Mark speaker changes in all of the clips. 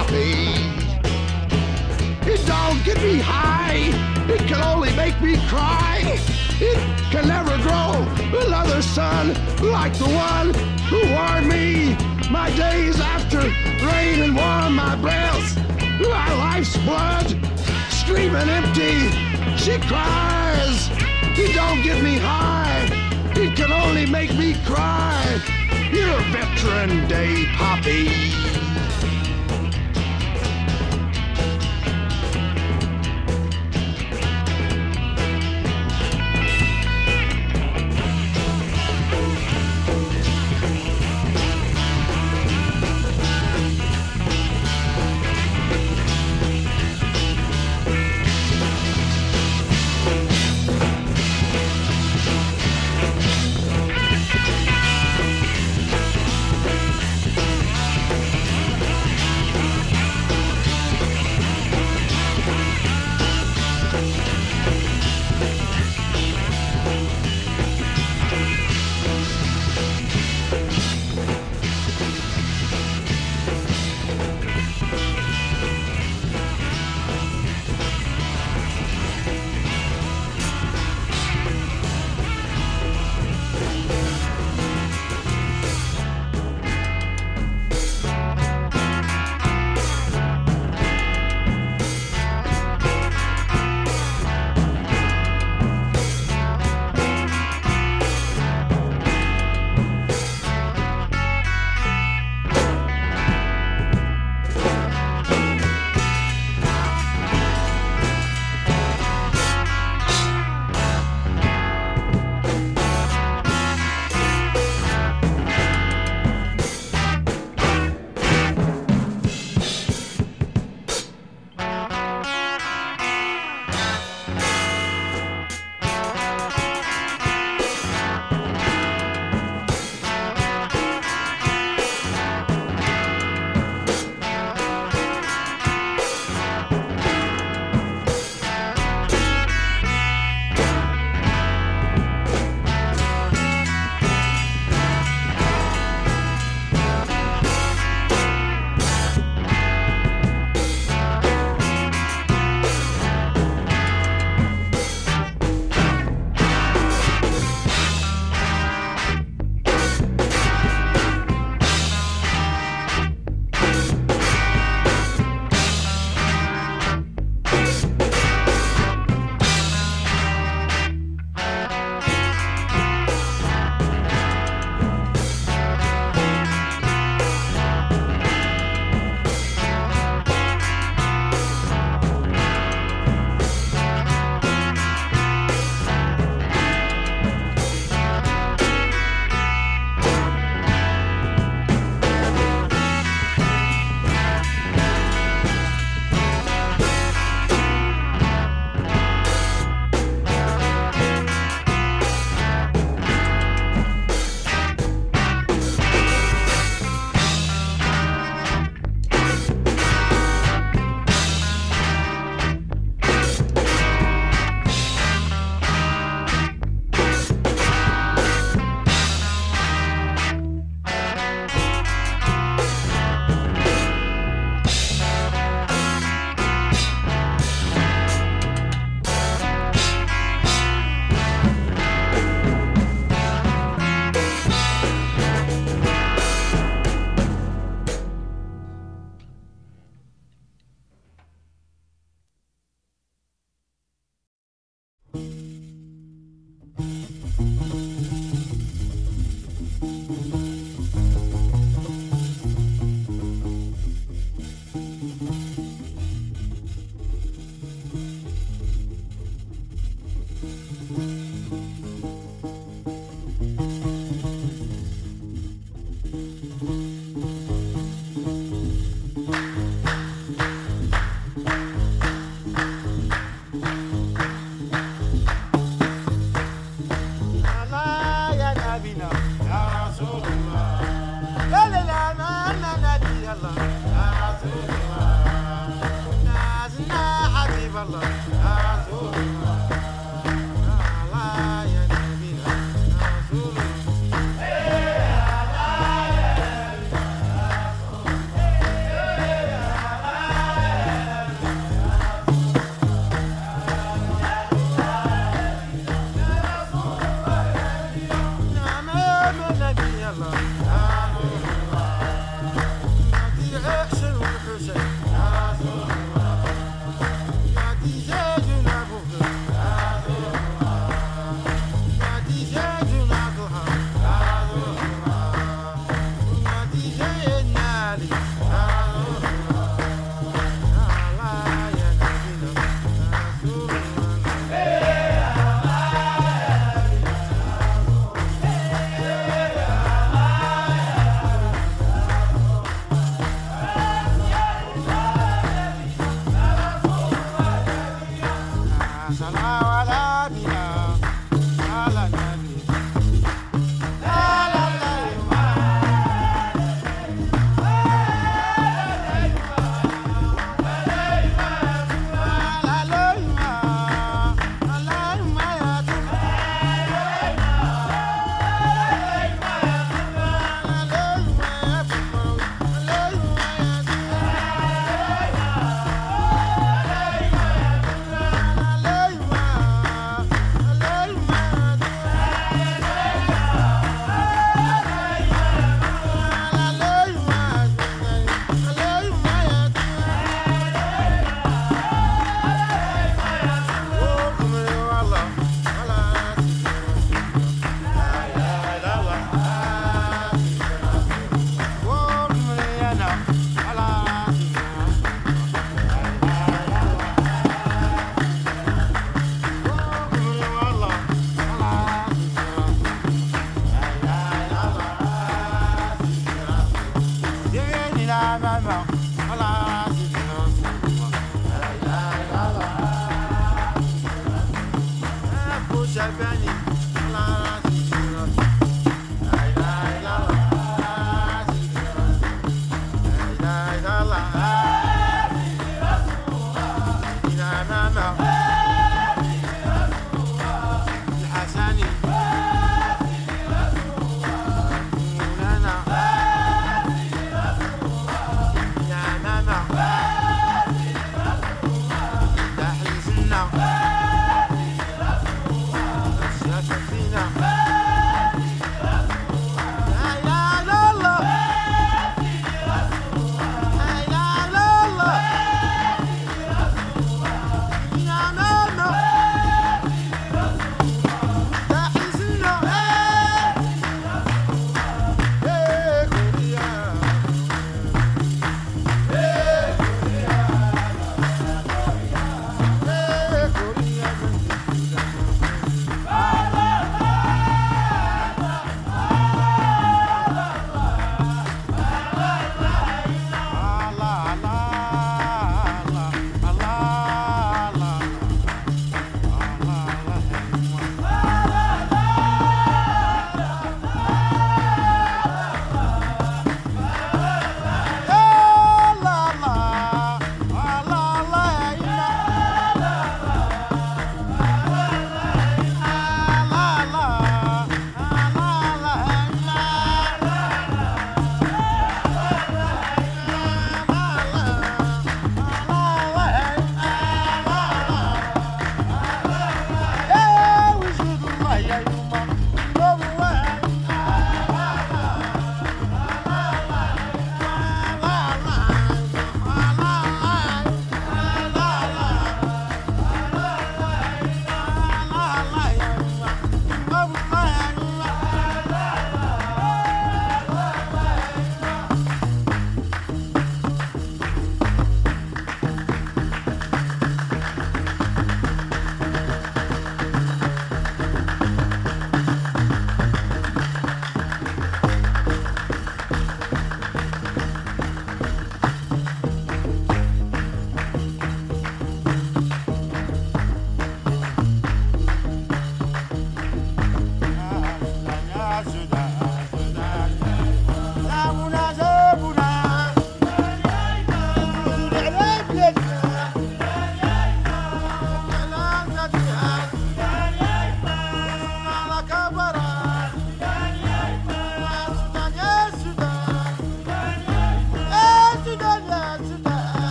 Speaker 1: poppy. It don't get me high, it can only make me cry. It can never grow another son like the one who warmed me. My days after rain and warm my breath, my life's blood screaming empty. She cries, it don't get me high, it can only make me cry. You're a veteran day poppy.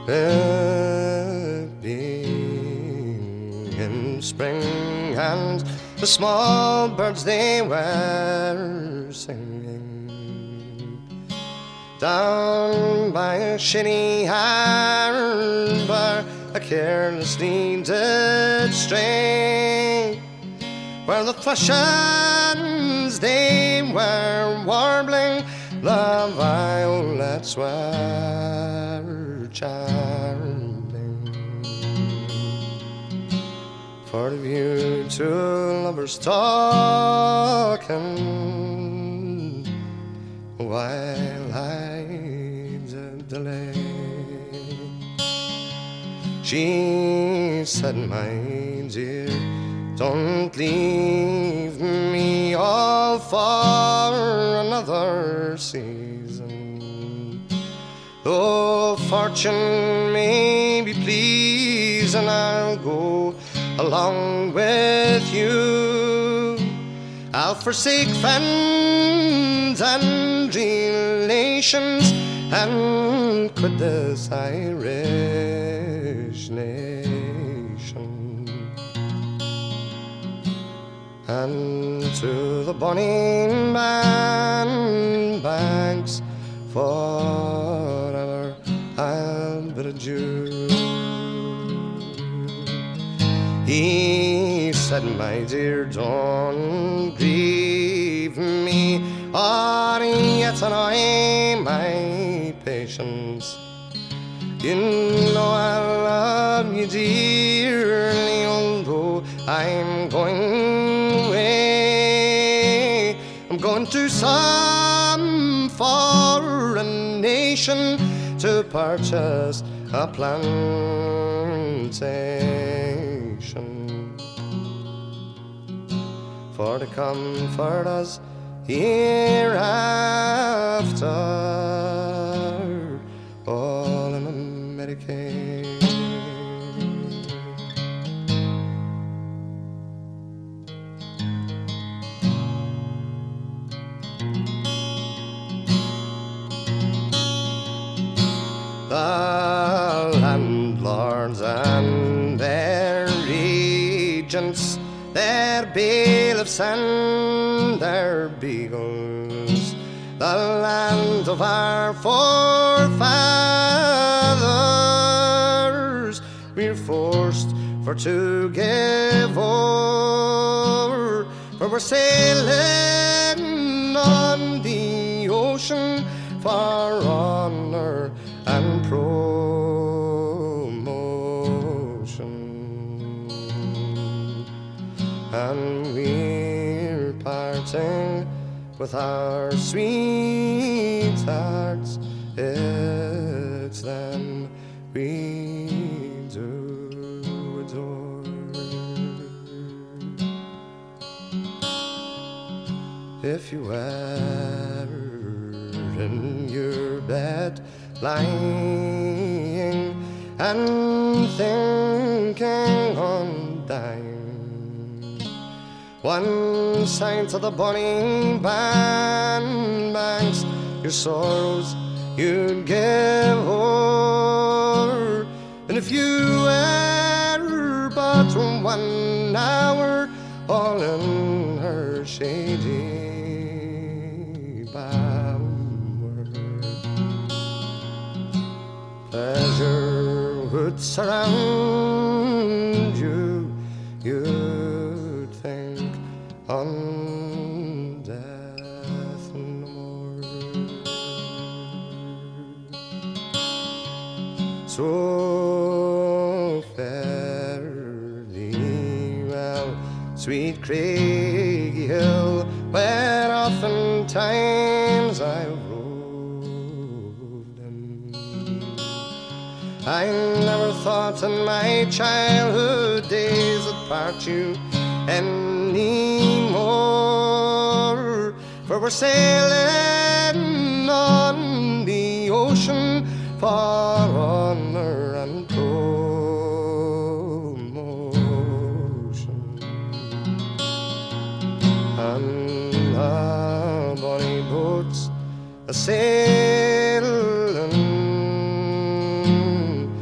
Speaker 2: It being in spring, and the small birds they were singing down by a shady harbor, a carelessly did stray, where the thrushes they were warbling, the violets were charming. For the view two lovers talking, while I did delay. She said, my dear, don't leave me all for another season. Though fortune may be pleased, and I'll go along with you. I'll forsake friends and relations, and quit this Irish nation, and to the bonny banks forever I'll bid adieu. He said, my dear, don't grieve me, or yet annoy my patience. You know I love you dearly, although I'm going away. I'm going to some foreign nation to purchase a plantation, for to comfort us hereafter, all in America. The landlords and their regents, their bailiffs and their beagles, the land of our forefathers, we're forced for to give o'er, for we're sailing on the ocean for honor and promotion, and we're parting with our sweethearts. It's them we do adore. If you were in your bed lying and thinking on dying, one side to the bonny banks, your sorrows you'd give o'er. And if you were but 1 hour all in her shady bower, pleasure would surround you, you'd think on death no more. So fairly well, sweet Craigie Hill, where oftentimes I roved in. I never thought in my childhood days I'd part you anymore, for we're sailing on the ocean for honor and promotion, and the bonny boats a sailing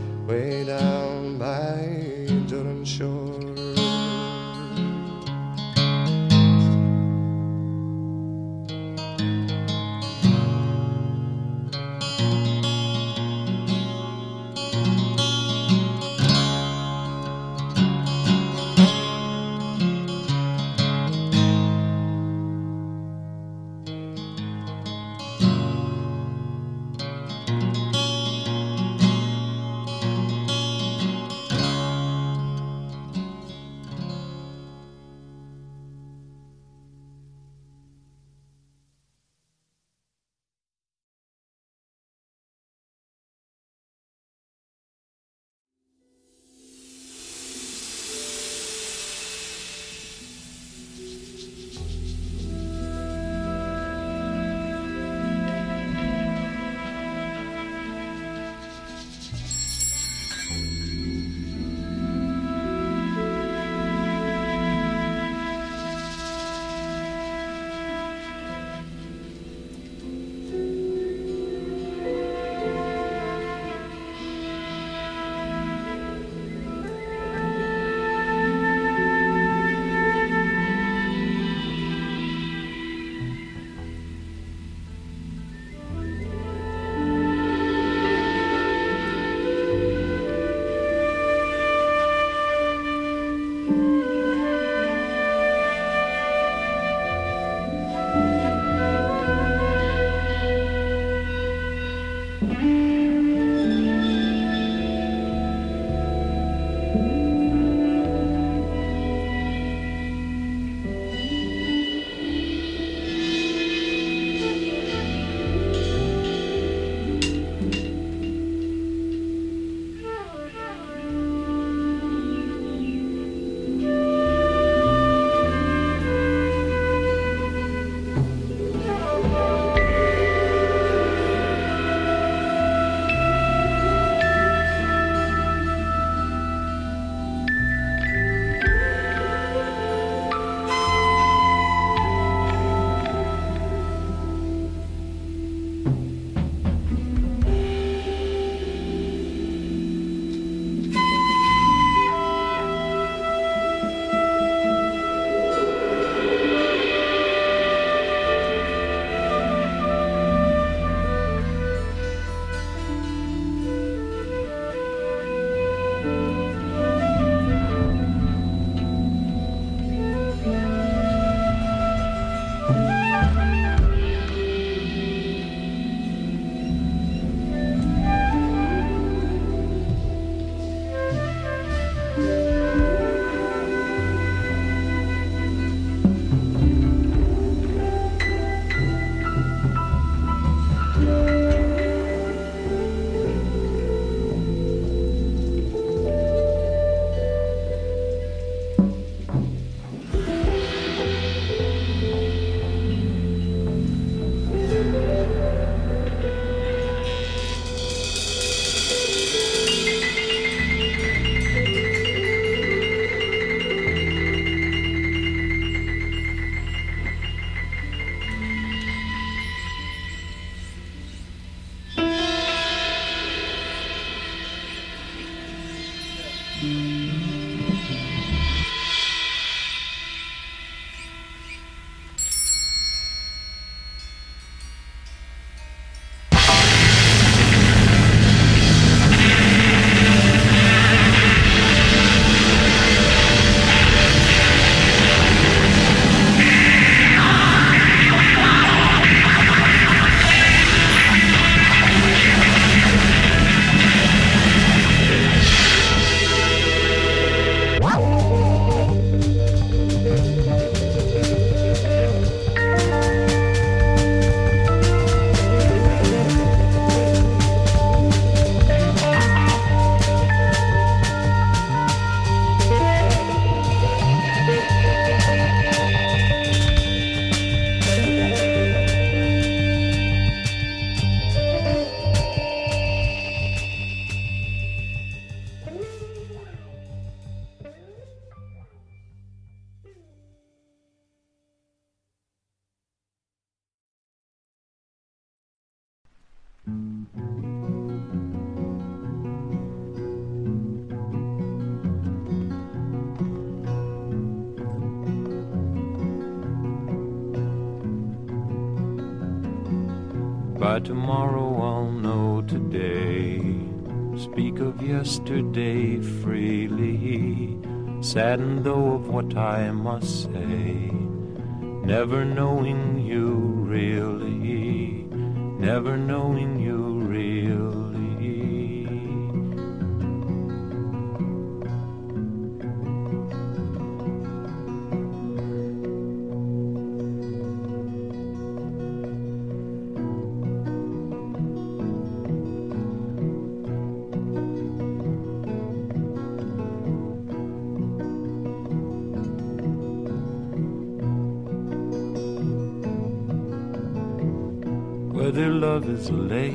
Speaker 3: By tomorrow I'll know today. Speak of yesterday freely, saddened though of what I must say. Never knowing you really, never knowing you really. Whether love is a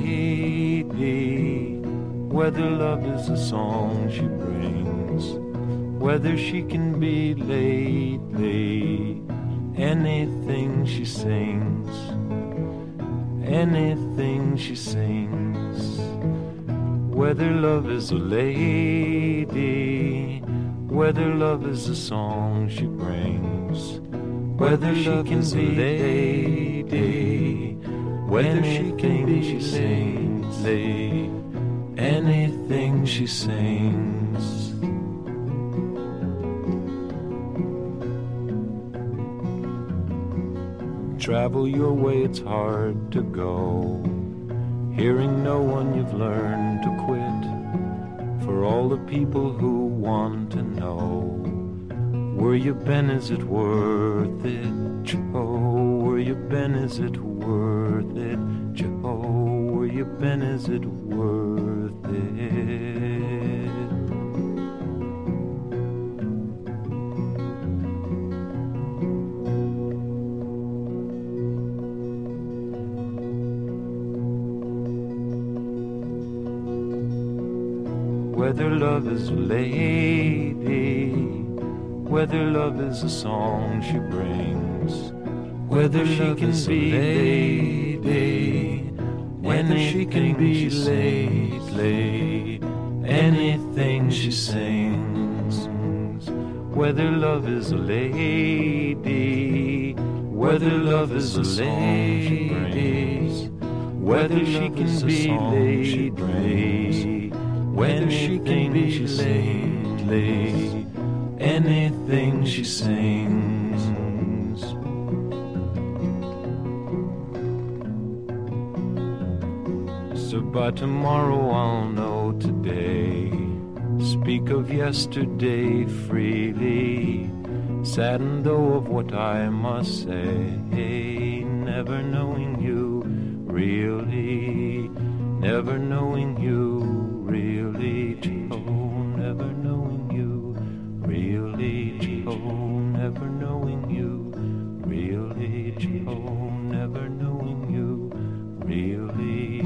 Speaker 3: lady, whether love is a song she brings, whether she can be lately, anything she sings, anything she sings. Whether love is a lady, whether love is a song she brings, whether she can be lady, whether she can be she sings, anything she sings. Travel your way, it's hard to go, hearing no one you've learned to quit. For all the people who want to know, where you been, is it worth it, Joe? Where you been, is it worth it, Joe? Where you been, is it worth it? Whether love is a lady, whether love is a song she brings, whether she can be lady, whether she can be lately, anything she sings. Whether love is a lady, whether love is a lady, whether she can be lately, whether she can be lately, anything she sings. So by tomorrow I'll know today. Speak of yesterday freely, saddened though of what I must say. Never knowing you really, never knowing you really, oh, never knowing you really, oh, never knowing you really, oh, never knowing you really.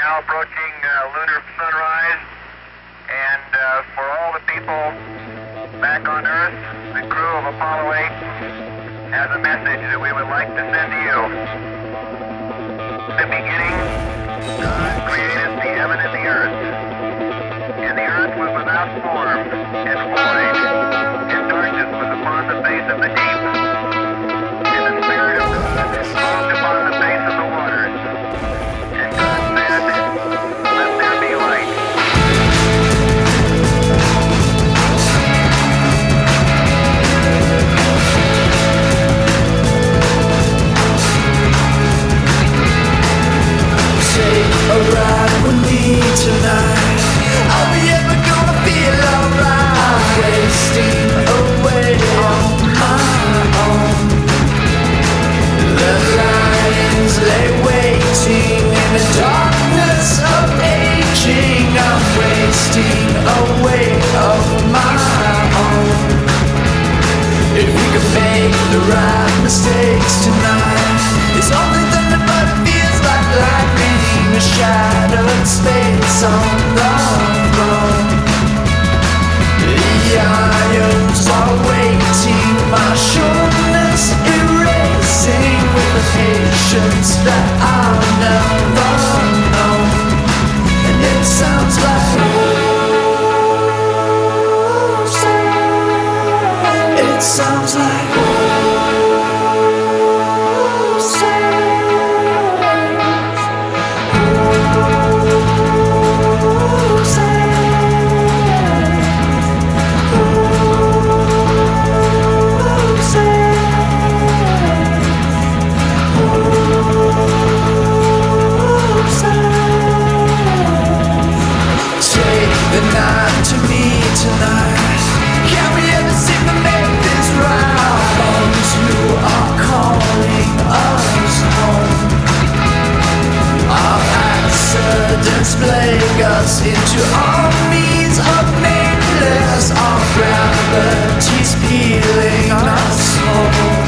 Speaker 4: now approaching lunar sunrise, and for all the people back on Earth, the crew of Apollo 8 has a message that we would like to send to you. In the beginning, God created the heaven and the earth, and the earth was without form and void, and darkness was upon the face of the deep, and the Spirit of God moved upon the face of the waters. And God said, "Let there be light."
Speaker 5: Take a ride with me tonight. Are we ever gonna feel alright? I'm wasting away on my own. The lions lay waiting in the darkness of aging. I'm wasting away on my own. If we could make the right mistakes tonight, it's only thunder but it feels like lightning. A shattered space on the throne. The irons are waiting, my sureness erasing with a patience that I've never known. And it sounds like it sounds like the night to me tonight. Can we ever seem to make this right? Ones who are calling us home. Our accidents plague us into armies of nameless. Our gravity's peeling us home.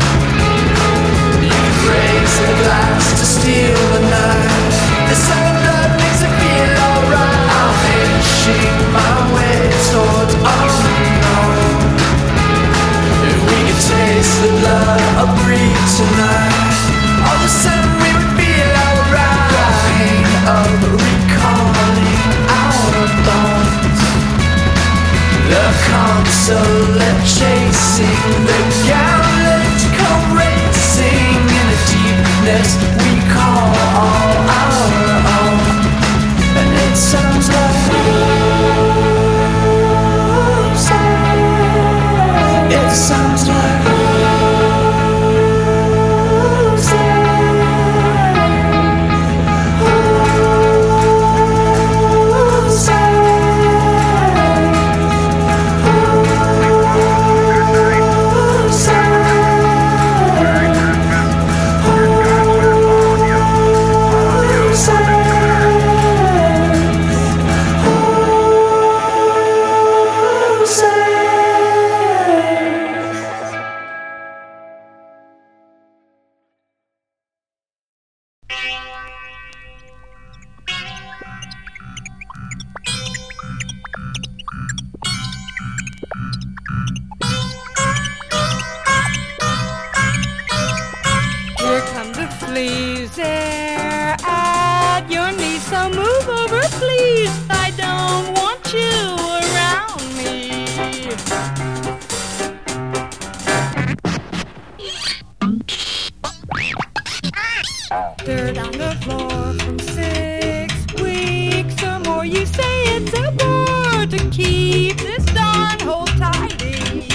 Speaker 5: You raise the glass to steal the night. The sun blood makes it feel alright. My way towards unknown. If we could taste the blood of greed tonight, all of a sudden we would feel alright. The pain of recalling our thoughts, the consulate chasing, the gallant come racing in a deepness we call all our own. And it sounds like it sounds like
Speaker 6: dirt on the floor from 6 weeks or more. You say it's a bore to keep this darn hole tidy.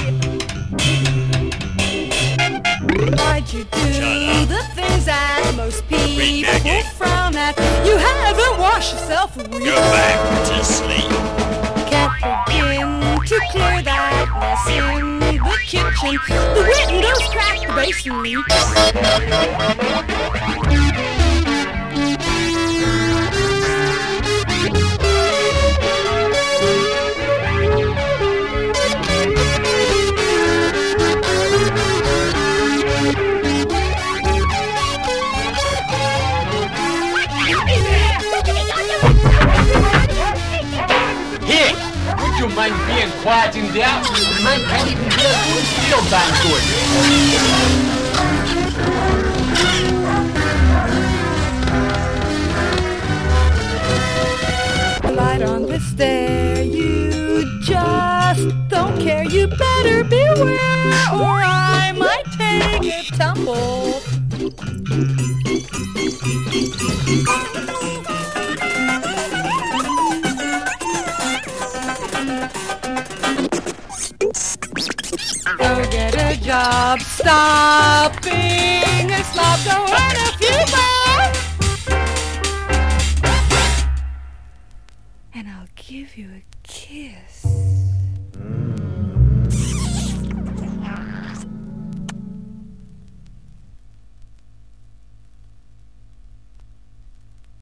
Speaker 6: Why'd you do the things that most people frown at? You haven't washed yourself a week.
Speaker 7: Go back to sleep.
Speaker 6: Can't begin to clear that mess in the kitchen. The windows cracked, the basin leaks.
Speaker 7: and quiet in there. The man can't even hear a good field band
Speaker 6: going. Light on the stair, you just don't care. You better beware, or I might take a tumble. Go get a job, stop being a slob, go earn a few bucks, and I'll give you a kiss.